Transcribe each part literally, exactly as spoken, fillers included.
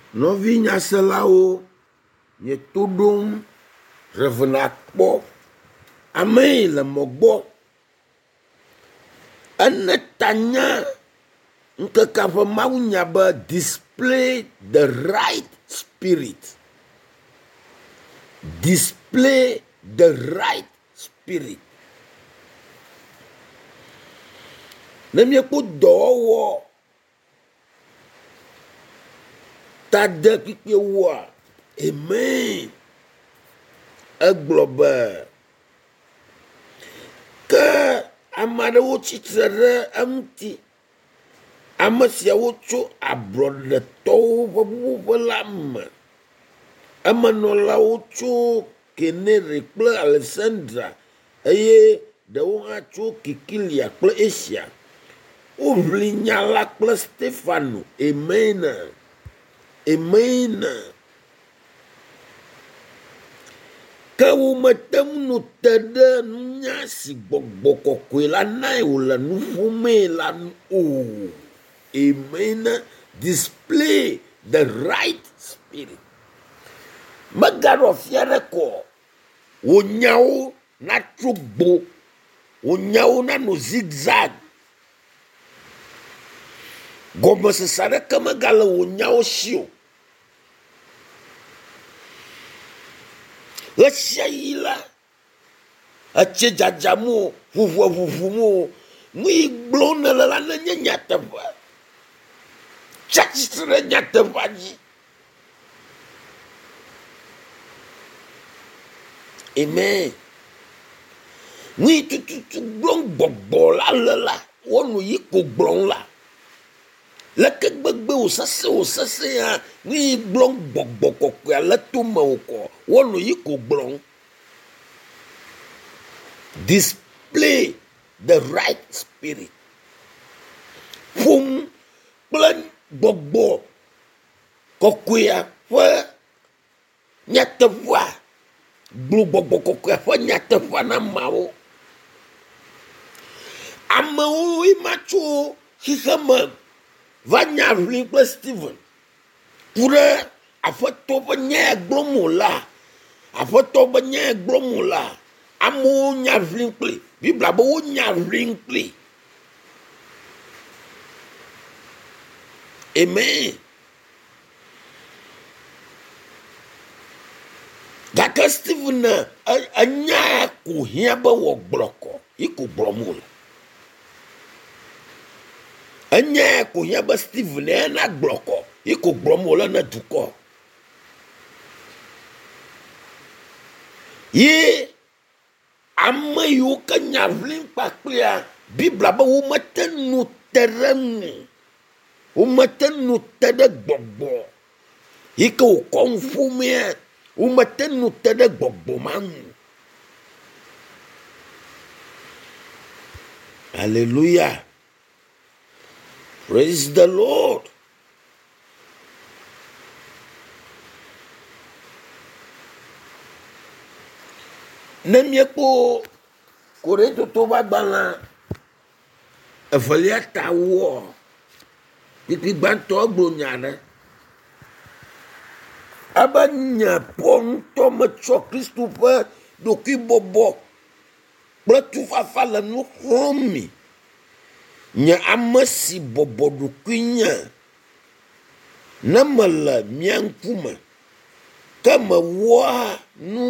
Nɔvi nyaselawo nye to ɖom revena kpɔ ame yi le mɔ gbɔ ene tanya ŋkeke ƒe mawunya be display the right spirit, display the right spirit. Ne miekpɔ dɔwɔwɔ tade kpikpe wɔa, amen. Egblɔ be ke ame aɖewo tsitre ɖe eŋuti, ame siawo tso ablɔɖetɔwo ƒe ƒuƒoƒe la me. Emenɔlawo tso Kenere kple Alexandra eye ɖewo hã tso Kikilia kple Asia. Woʋli nya la kple Stefano, amen, amen. Ke womete nu te ɖe nunya si gbɔgbɔ kɔkɔe la nae wòle nu ƒomee la nu o. Amen. Display the right spirit. Megaɖo fia ɖe kɔ wò nyawo natso gbo, wò nyawo nanɔ zigzag. Gɔmesese aɖeke megale wò nyawo si o. Ɣe sia ɣi la, etsi dzadzam o, ʋuʋu ʋuʋum o, nu yi gblɔm nele la nenye nyateƒe. Tsi atsitre ɖe nyateƒea dzi. Amen. Nu yi tututu gblɔm gbɔgbɔ la le la, wɔnu yi ko gblɔm la. Leke gbegbe wò sese wò sese ya, nu yi gblɔm gbɔgbɔ kɔkɔe ale tome wò kɔ, wɔnu yi ko gblɔm. Display the right spirit. Ƒom kple gbɔgbɔ kɔkɔea ƒe nyateƒea, gblɔ gbɔgbɔ kɔkɔea ƒe nyateƒea na ameawo. Amewo yi ma tso xixeme va nya ʋlim kple Stephen ku ɖe aƒetɔ ƒe nya ya gblɔm wòla, aƒetɔ ƒe nya ya gblɔm wòla, amewo nya ʋlim kpli, Biblia be wo nya ʋlim kpli. Amen. Gake Stephen enya ko hiã be wɔ gblɔ kɔ, yi ko gblɔm wòle. Enya ko hiã be Stephen ena gblɔ kɔ, yi ko gblɔm wòle ne dukɔ. Ye ame yiwo ke nya ʋlim kpakplia, Biblia be womete nu te ɖe nu, womete nu te ɖe gbɔgbɔ yi ke wòkɔ nu ƒomea, womete nu te ɖe gbɔgbɔ ma nu. Hallelujah. Praise the Lord. Ne miekpo Korintoto ƒe agbalẽ evelia ta wɔ kpikpi gbãtɔ egblɔ nya ɖe. Ebe nye Paul ŋutɔ metsɔ Kristo ƒe ɖokuibɔbɔ kple tufafa le nu xlɔm mi. Nye ame si bɔbɔ ɖokui nye ne mele mia ŋkume, ke mewɔa nu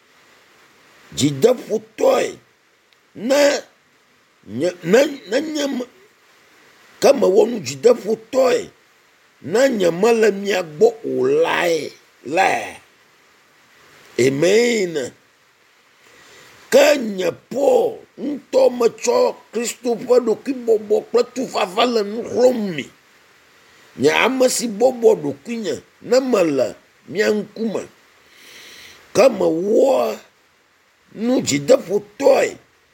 dzideƒotɔe ne nye ne nenye ke mewɔ nu dzideƒotɔe ne nyemele mia gbɔ o lae lae. Amen. Ke nye Paul ŋutɔ metsɔ Kristo ƒe ɖokuibɔbɔ kple tufafa le nu xlɔm mi. Nye ame si bɔbɔ ɖokuinye ne mele mia ŋkume, ke mewɔa nu dzideƒotɔe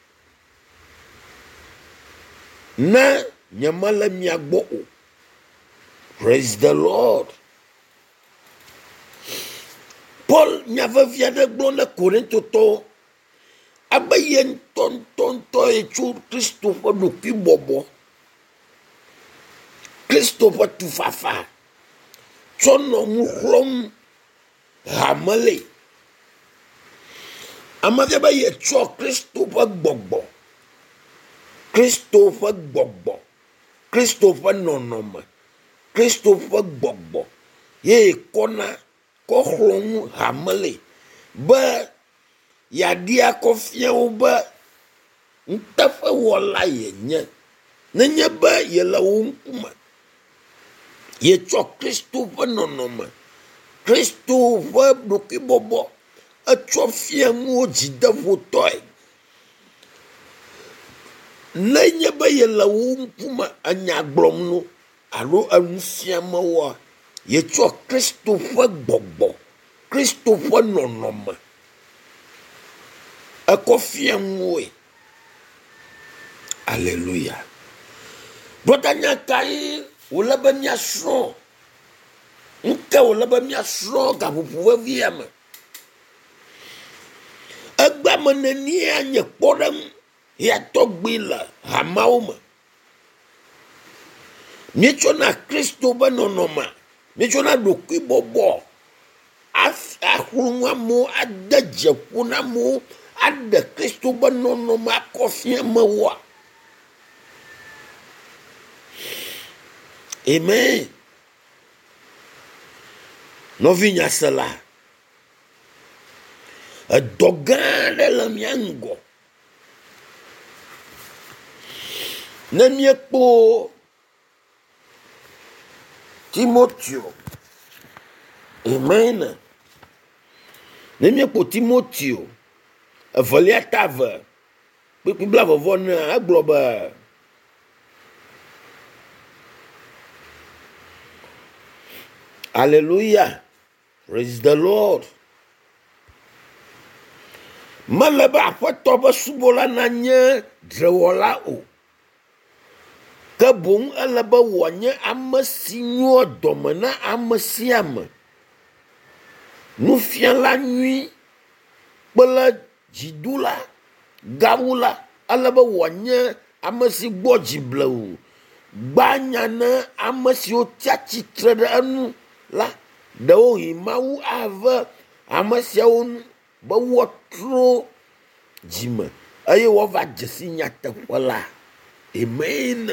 ne nyemele mia gbɔ o. Praise the Lord. Paul nya vevia ɖe gblɔ ne Korintotɔwo abe ye ŋutɔ ŋutɔ ŋutɔ ye tso Kristo ƒe ɖokuibɔbɔ, Kristo ƒe tufafa tsɔ nɔ nu xlɔm hame le. Ame be yetsɔ Kristo ƒe gbɔgbɔ, Kristo ƒe gbɔgbɔ, Kristo ƒe nɔnɔme, Kristo ƒe gbɔgbɔ ye kɔna kɔ xlɔnu hame le be yaɖia kɔ fiawo be ŋuteƒe wɔla yenye. Nenye be yele wo ŋkume, yetsɔ Kristo ƒe nɔnɔme, Kristo ƒe ɖokuibɔbɔ etsɔ fia nuwo dzideƒotɔe. Nenye be yele wo ŋkume enya gblɔm no alo enu fiam woa, yetsɔ Kristo ƒe gbɔgbɔ, Kristo ƒe nɔnɔme ekɔ fia nuwoe. Alléluia. Brotanya kai wòle be miasrɔ̃, ŋke wòle be miasrɔ̃ gaƒoƒo vevia me. Egbe me nenia nye kpɔɖeŋu ya tɔgbi le hameawo me. Mietsɔna Kristo be nɔnɔme, mietsɔna ɖokuibɔbɔ aƒlu nu amewo, ade dzeƒo na amewo, aɖe Kristo be nɔnɔme akɔ fia amewoa. Amen. Nɔvi nyasela, edɔ gã aɖe le mia ŋgɔ. Ne miekpɔ Timoteo, amen. Ne miekpɔ Timoteo, evelia ta ve, kpekpe bla vɔvɔ ne egblɔ be Hallelujah. Praise the Lord. Mele be aƒetɔ be subɔla nanye drewɔla o. Ke boŋ ele be wòanye ame si nyoa dɔme na ame sia ame. Nufiala nyui kple dziɖula, gawula, ele be wòanye ame si gbɔ dzi blewu, gbanya ne ame siwo tsia tsitre ɖe enu la, ɖewo yi Mawu ave ame siawo nu be woatro dzime eye woava dze si nyateƒe la. Amen.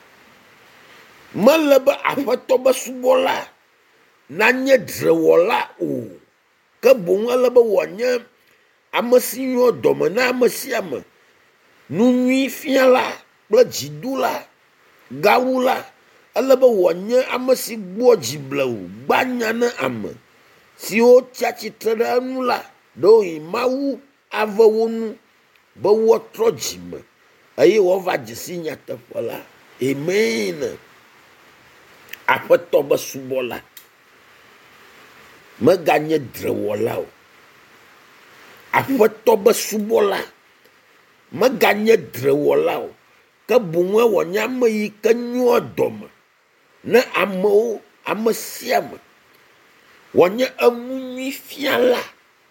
Mele be aƒetɔ be subɔla nanye drewɔla o, ke boŋ ele be wòanye ame si nyoa dɔme na ame sia ame, nu nyui fiala kple dziɖula, gawula. Ele be wòanye ame si gbɔ dzi blewu, gbanya ne ame siwo tsia tsitre ɖe enu la, ɖewo yi Mawu ave wo nu be woatrɔ dzime eye woava dze si nyateƒe la. Amen. Aƒetɔ be subɔla meganye drewɔla o. Aƒetɔ be subɔla meganye drewɔla o, ke boŋ wòanye ame yi ke nyoa dɔme ne amewo, ame sia ame, wòanye enu nyui fiala,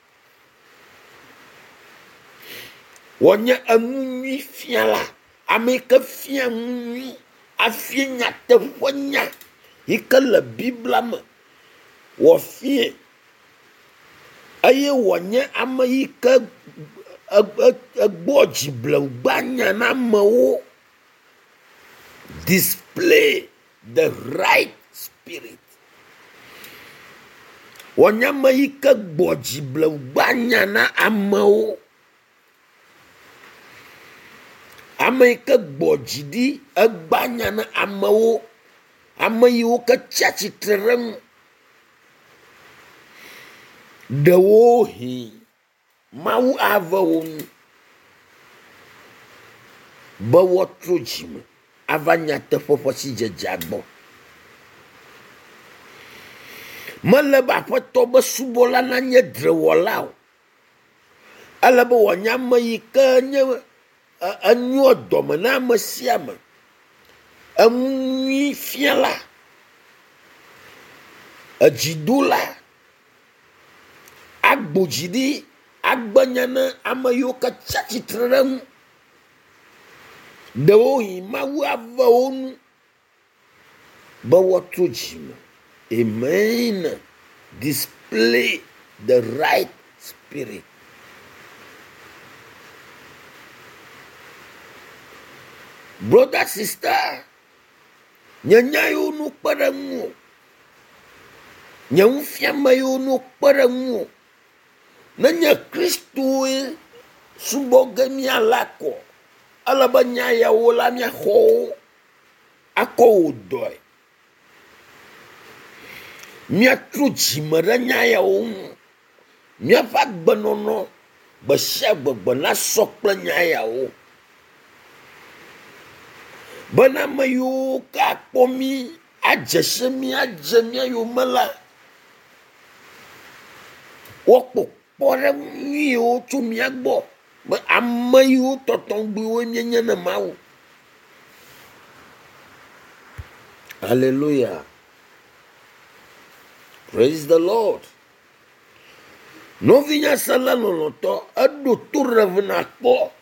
wònye enu nyui fiala, ame yi ke fia nu nyui, afie nyateƒe nya yi ke le Biblia me, wòfie, eye wònye ame yi ke egbɔ dzi blewu gbanya na amewo. Display the right spirit. Wònye ame yi ke gbɔ dzi blewu gbanya na amewo. Ame yi ke gbɔ dzi ɖi egbanya na amewo. Ame yiwo ke tsia tsitre ɖe ŋu. Ɖewo hi Mawu ave wo nu be woatro dzime ava nyateƒe ƒe sidzedzea gbɔ. Mele be aƒetɔ be subɔla nanye drewɔla o. Ele be wòanye ame yi ke nye enyoa dɔme na ame sia ame, enu nyui fiala, edziɖula, agbo dzi ɖi, agbenya ne ame yiwo ke tsia tsitre ɖe ŋu. Ɖewo yi Mawu ave wo nu be woatro dzime Amen. Display the right spirit. Brother, sister, nyanyayo no paramu. Nyamfiamayo no paramu. Nanya Kristo e subogami alako. Alabanya ya wola mia ho. Ako udoi. Mia truji maranya ya um. Mia fak banono. Basya babana sokla nya ya o. Bana mayo ka pomi ajasemi ajami ayo mala. Wokpo pore yo tumi agbo. Ba amayo totong biwe nyanya na mau. Hallelujah. Praise the Lord. No vinya sala noloto adu turravna ko.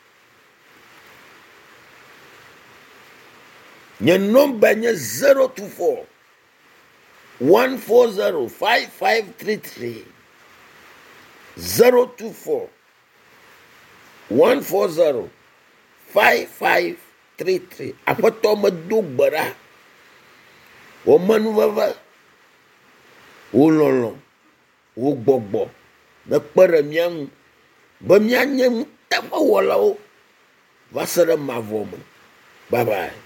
Nya nomba nya zero two four one four zero five five three three zero two four one four zero five five three three. Apa to madugbara o manuvava o lolo o gbogbo na kpara miang ba mianye mutafa wala o vasara mavomo. Bye bye.